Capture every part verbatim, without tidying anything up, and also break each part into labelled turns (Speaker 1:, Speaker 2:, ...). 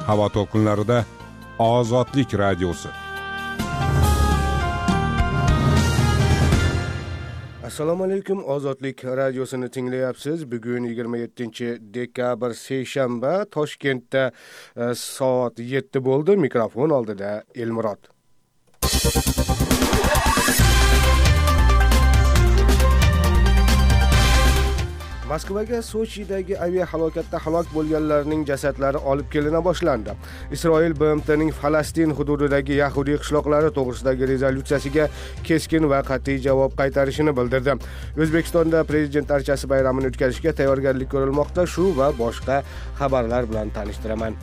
Speaker 1: Havo to'lqinlarida Ozodlik radiosi.
Speaker 2: Assalomu alaykum, Ozodlik radiosini tinglayapsiz. Bugun yigirma yettinchi dekabr seshanba, Toshkentda e, soat yetti bo'ldi. Mikrofon oldida Elmurod. Moskvaga Sochidagi aviahalokatda halok bo'lganlarning jasadlari olib kelina boshlandi. Isroil B M T'ning Falastin hududidagi yahudiy qishloqlari to'g'risidagi rezolyutsiyasiga keskin va qat'iy javob qaytarishini bildirdi. O'zbekistonda prezident archasi bayramini o'tkazishga tayyorgarlik ko'rilmoqda. Shu va boshqa xabarlar bilan tanishtiraman.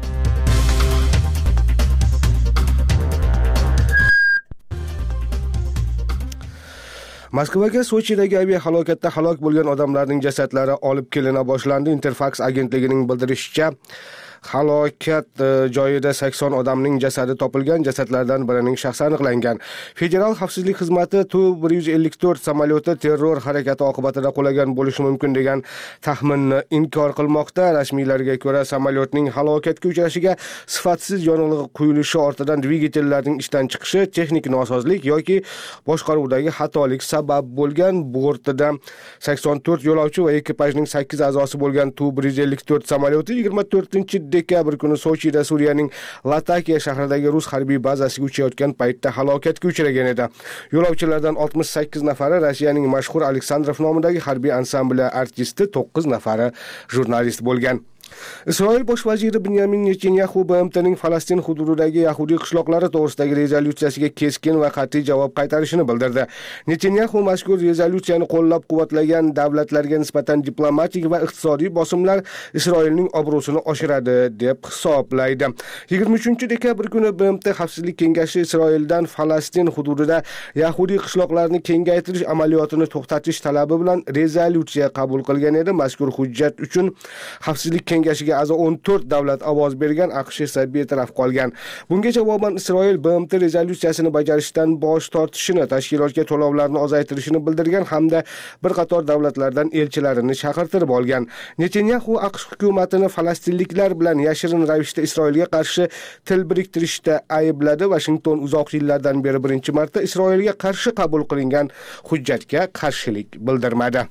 Speaker 2: Moskvaga Sochidagi aviahalokatda halok bo'lgan odamlarning jasadlari olib kelina boshlandi. Interfax agentligining bildirishicha, halokat joyida sakson odamning jasadi topilgan. Jasadlardan birining shaxsi aniqlangan. Federal xavfsizlik xizmati Tu bir yuz ellik to'rt samolyoti terror harakati oqibatida qulagan bo'lishi mumkin degan taxminni inkor qilmoqda. Rasmiylarga ko'ra, samolyotning halokatga uchrashiga sifatsiz yonilg'i quyilishi ortidan dvigatellarning ishdan chiqishi, texnik nosozlik yoki boshqaruvdagi xatolik sabab bo'lgan. Bortida sakson to'rt yo'lovchi va ekipajning sakkiz a'zosi bo'lgan Tu bir yuz ellik to'rt samolyoti yigirma to'rtinchi dekabr kuni Sochida Suriyaning Latakiya shahridagi rus harbiy bazasiga uchayotgan paytda halokatga uchragan edi. Yo'lovchilardan oltmish sakkiz nafari Rossiyaning mashhur Aleksandrov nomidagi harbiy ansambli artisti, to'qqiz nafari jurnalist bo'lgan. Isroil bosh vaziri Binyamin Netanyahu B M T'ning Falastin hududidagi yahudiy qishloqlari to'g'risidagi rezolyutsiyasiga keskin va qat'iy javob qaytarishini bildirdi. Netanyahu mazkur rezolyutsiyani qo'llab-quvvatlagan davlatlarga nisbatan diplomatik va iqtisodiy bosimlar Isroilning obro'sini oshiradi deb hisoblaydi. yigirma uchinchi dekabr kuni B M T Xavfsizlik kengashi Isroildan Falastin hududida yahudiy qishloqlarni kengaytirish amaliyotini to'xtatish talabi bilan rezolyutsiya qabul qilgan edi. Mazkur hujjat uchun Xavfsizlik kengashiga a'zo o'n to'rt davlat ovoz bergan, AQSh esa betaraf qolgan. Bunga javoban Isroil B M T rezolyutsiyasini bajarishdan bosh tortishini, tashkilotga to'lovlarni ozaytirishini bildirgan hamda bir qator davlatlardan elchilarini chaqirtirib olgan. Netanyahu AQSh hukumatini falastinliklar bilan yashirin ravishda Isroilga qarshi til biriktirishda aybladi. Washington uzoq yillardan beri birinchi marta Isroilga qarshi qabul qilingan hujjatga qarshilik bildirmadi.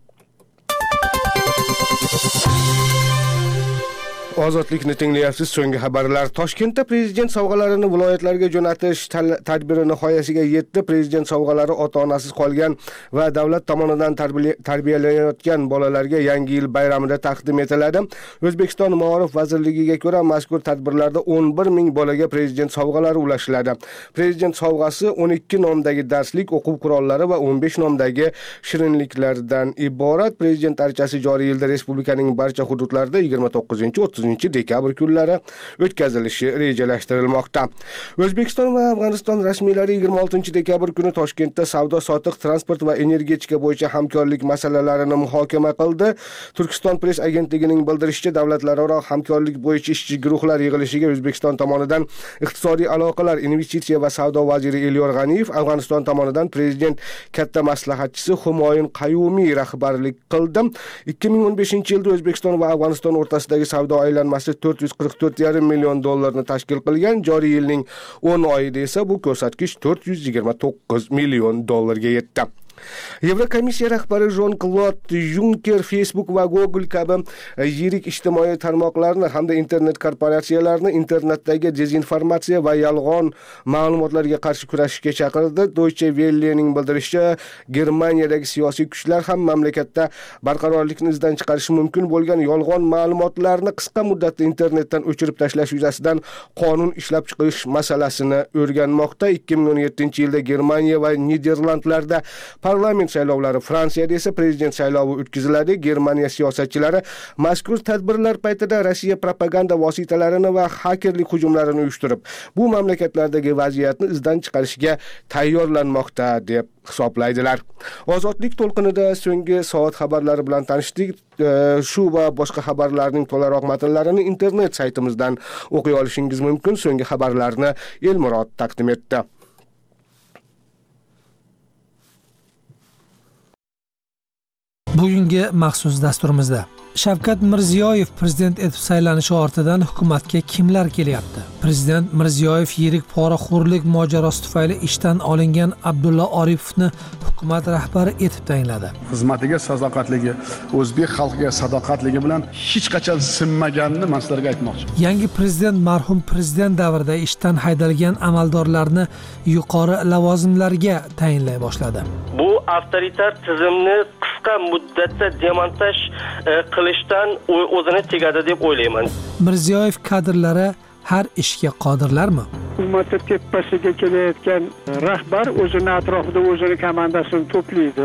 Speaker 2: Ozodlikni tinglayapsiz. So'nggi xabarlar. Toshkentda prezident sovg'alarini viloyatlarga jo'natish tadbiri nihoyasiga yetdi. Prezident sovg'alari ota-onasiz qolgan va davlat tomonidan tarbiyalanayotgan bolalarga Yangi yil bayramida taqdim etiladi. O'zbekiston Ma'rif vazirligiga ko'ra, mazkur tadbirlarda o'n bir ming bolaga prezident sovg'alari ulashiladi. Prezident sovg'asi o'n ikki nomdagi darslik, o'quv qurollari va o'n besh nomdagi shirinliklardan iborat. Prezident archasi joriy yilda respublikaning barcha hududlarida yigirma to'qqizinchi o'ttizinchi dekabr kunlari o'tkazilishi rejalashtirilmoqda. O'zbekiston va Afg'oniston rasmiylari yigirma oltinchi dekabr kuni Toshkentda savdo-sotiq, transport va energetika bo'yicha hamkorlik masalalarini muhokama qildi. Turkiston press agentligining bildirishicha, davlatlararo hamkorlik bo'yicha ishchi guruhlar yig'ilishiga O'zbekiston tomonidan iqtisodiy aloqalar, investitsiya va savdo vaziri Elyor G'aniyev, Afg'oniston tomonidan prezident katta maslahatchisi Humoyun Qayumiy rahbarlik qildi. ikki ming o'n beshinchi yilda O'zbekiston va Afg'oniston o'rtasidagi savdo aylanmasi to'rt yuz qirq to'rt yarim million dollarni tashkil qilgan. Joriy yilning o'n oyida esa bu ko'rsatkich to'rt yuz yigirma to'qqiz million dollarga yetdi. Yevrokomissiya rahbari Jean-Claude Juncker Facebook va Google kabi yirik ijtimoiy tarmoqlarni hamda internet korporatsiyalarini internetdagi dezinformatsiya va yolg'on ma'lumotlarga qarshi kurashishga chaqirdi. Deutsche Welle'ning bildirishicha, Germaniyadagi siyosiy kuchlar ham mamlakatda barqarorlikni izdan chiqarishi mumkin bo'lgan yolg'on ma'lumotlarni qisqa muddatda internetdan o'chirib tashlash yuzasidan qonun ishlab chiqish masalasini o'rganmoqda. ikki ming o'n yettinchi yilda Germaniya va Niderlandlarda parlament saylovlari, Fransiyada esa prezident saylovi o'tkaziladi. Germaniya siyosatchilari mazkur tadbirlar paytida Rossiya propaganda vositalarini va hakerlik hujumlarini uyushtirib, bu mamlakatlardagi vaziyatni izdan chiqarishga tayyorlanmoqda deb hisoblaydilar. Ozodlik to'lqinida so'nggi soat xabarlari bilan tanishdik. Shu va boshqa xabarlarning to'laroq matnlarini internet saytimizdan o'qiy olishingiz mumkin. So'nggi xabarlarni Elmurod taqdim etdi.
Speaker 3: Bugungi maxsus dasturimizda Shavkat Mirziyoyev prezident etib saylanishi ortidan hukumatga kimlar kelyapti? Prezident Mirziyoyev yirik poraxo'rlik mojarosi tufayli ishdan olingan Abdulla Aripovni hukumat rahbari etib tayinladi.
Speaker 4: Xizmatiga sadoqatligi, o'zbek xalqiga sadoqatligi bilan hech qachon sinmaganini men sizlarga aytmoqchiman.
Speaker 3: Yangi prezident marhum prezident davrida ishdan haydalgan amaldorlarni yuqori lavozimlarga tayinlay boshladi.
Speaker 5: Bu avtoritar tizimni qisqa muddatda demontaj qilishdan o'zini tegadi deb o'ylayman.
Speaker 3: Mirziyoyev kadrlari har ishga qodirlarmi?
Speaker 6: Hukumatga tepasiga kelayotgan rahbar o'zini atrofida o'zini komandasini to'playdi.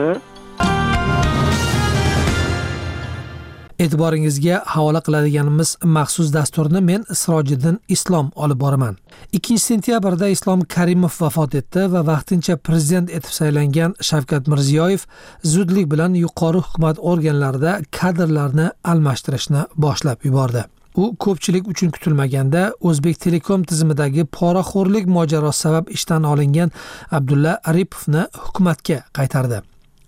Speaker 3: E'tiboringizga havola qiladiganimiz maxsus dasturni men Sirojiddin Islom olib boraman. ikkinchi sentyabrda Islom Karimov vafot etdi va vaqtincha prezident etib saylangan Shavkat Mirziyoyev zudlik bilan yuqori hukumat organlarida kadrlarni almashtirishni boshlab yubordi. U ko'pchilik uchun kutilmaganda O'zbek Telekom tizimidagi poraxo'rlik mojarosi sabab ishdan olingan Abdulla Aripovni hukumatga qaytardi.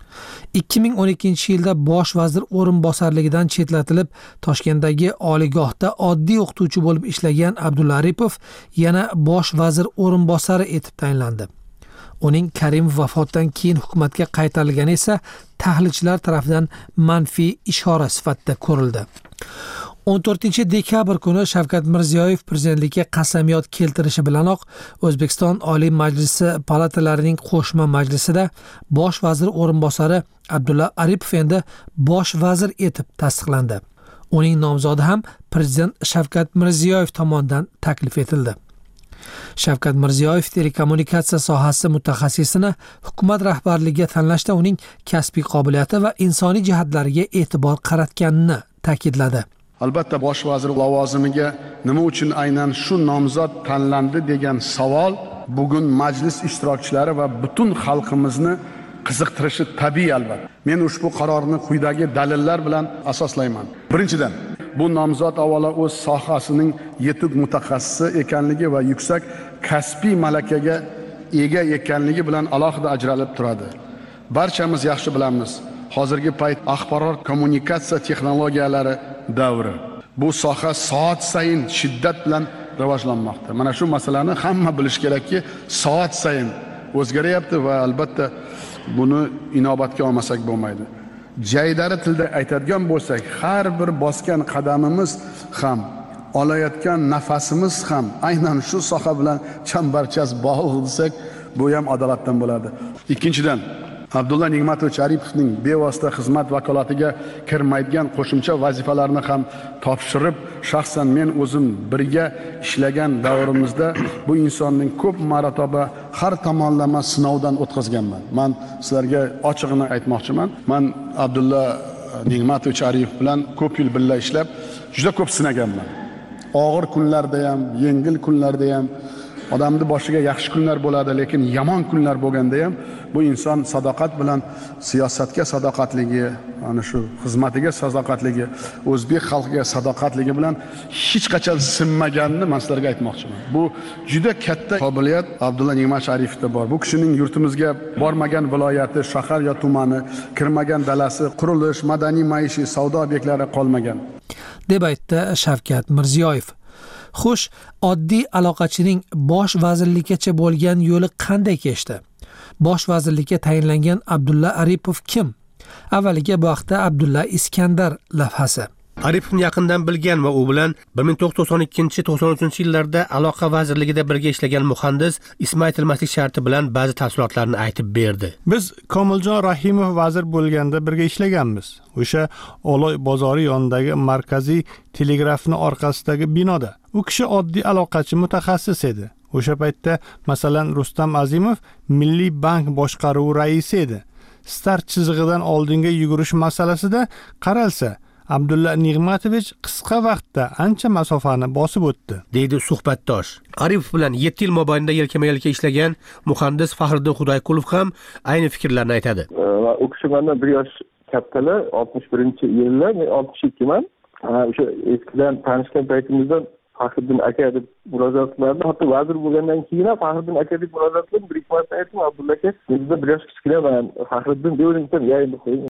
Speaker 3: ikki ming o'n ikkinchi yilda bosh vazir o'rinbosarligidan chetlatilib, Toshkentdagi oliygohda oddiy o'qituvchi bo'lib ishlagan Abdulla Aripov yana bosh vazir o'rinbosari etib tayinlandi. Uning Karimov vafotidan keyin hukumatga qaytarilgani esa tahlilchilar tomonidan manfiy ishora sifatida ko'rildi. o'n to'rtinchi dekabr kuni Shavkat Mirziyoyev prezidentlikka qasamyod keltirishi bilanoq O'zbekiston Oliy Majlisi palatalarining qo'shma majlisida bosh vazir o'rinbosari Abdulla Aripov endi bosh vazir etib tasdiqlandi. Uning nomzodi ham prezident Shavkat Mirziyoyev tomonidan taklif etildi. Shavkat Mirziyoyev telekommunikatsiya sohasi mutaxassisini hukumat rahbarligiga tanlashda uning kasbiy qobiliyati va insoniy jihatlariga e'tibor qaratganini ta'kidladi.
Speaker 4: Albatta bosh vazir lavozimiga nima uchun aynan shu nomzod tanlandi degan savol bugun majlis ishtirokchilari va butun xalqimizni qiziqtirishi tabiiy albatta. Men ushbu qarorni quyidagi dalillar bilan asoslayman. Birinchidan, bu nomzod avvalo o'z sohasining yetuk mutaxassisi ekanligi va yuksak kasbiy malakaga ega ekanligi bilan alohida ajralib turadi. Barchamiz yaxshi bilamiz, hozirgi payt axborot kommunikatsiya texnologiyalari davri. Bu soha soat sayin shiddat bilan rivojlanmoqda. Mana shu masalani hamma bilish kerakki, soat sayin o'zgaryapti va albatta buni inobatga olmasak bo'lmaydi. Jaydari tilda aytadigan bo'lsak, har bir bosgan qadamimiz ham, olayotgan nafasimiz ham aynan shu soha bilan chambarchas bog'liq desak, bu ham adolatdan bo'ladi. Ikkinchidan, Abdulla Nigmatovich Aripovning bevosita xizmat vakolatiga kirmaydigan qo'shimcha vazifalarni ham topshirib, shaxsan men o'zim birga ishlagan davrimizda bu insonning ko'p marotaba har tomonlama sinovdan o'tkazganman. Men sizlarga ochiqini aytmoqchiman. Men Abdulla Nigmatovich Aripov bilan ko'p yil birga ishlab, juda ko'p sinaganman. Og'ir kunlarda ham, yengil kunlarda ham odamni boshiga yaxshi kunlar bo'ladi, lekin yomon kunlar bo'lganda ham bu inson sadoqat bilan siyosatga sadoqatligi, ana shu xizmatiga sadoqatligi, o'zbek xalqiga sadoqatligi bilan hech qachon sinmaganini men sizlarga aytmoqchiman. Bu juda katta qobiliyat Abdulla Nigmatovich Aripovda bor. Bu kishining yurtimizga bormagan viloyati, shahar yo tumani, kirmagan dalasi, qurilish, madaniy maishiy savdo obyektlari qolmagan,
Speaker 3: deb aytdi Shavkat Mirziyoyev. Xo'sh, oddiy aloqachining bosh vazirlikkacha bo'lgan yo'li qanday kechdi? Bosh vazirlikka tayinlangan Abdulla Aripov kim? Avvaliga bu haqda Abdulla Iskandar lavhasi.
Speaker 7: Aripovni yaqindan bilgan va u bilan bir ming to'qqiz yuz to'qson ikkinchi to'qson uchinchi yillarda aloqa vazirligida birga ishlagan muhandis ismi aytilmaslik sharti bilan ba'zi tafsilotlarni aytib berdi.
Speaker 8: Biz Komiljon Rahimov vazir bo'lganda birga ishlaganmiz. O'sha Oloy bozori yonidagi markaziy telegrafni orqasidagi binoda. U kishi oddiy aloqachi mutaxassis edi. O'sha paytda masalan Rustam Azimov Milliy bank boshqaruvi raisi edi. Start chizig'idan oldinga yugurish masalasida qaralsa, Abdulla Nigmatovich qisqa vaqtda ancha masofani bosib o'tdi,
Speaker 7: deydi suhbatdosh. Aripov bilan yetti yil mobaynida yelkama-yelka ishlagan muhandis Faxriddin Xudoyqulov ham ayni fikrlarni aytadi.
Speaker 9: Va u kishi mendan bir yosh kattalar, oltmish birinchi yillar, men oltmish ikkiman. O'sha eskidan tanishgan paytimizda Faxriddin aka deb murojaat qilardi. Hatto vazir bo'lgandan keyin ham Faxriddin aka deb murojaat qilib, bir ikki marta aytdim, Abdulla aka, bizda bir yosh kichkinaman, Faxriddin deb o'ylayman, ya endi qo'ying.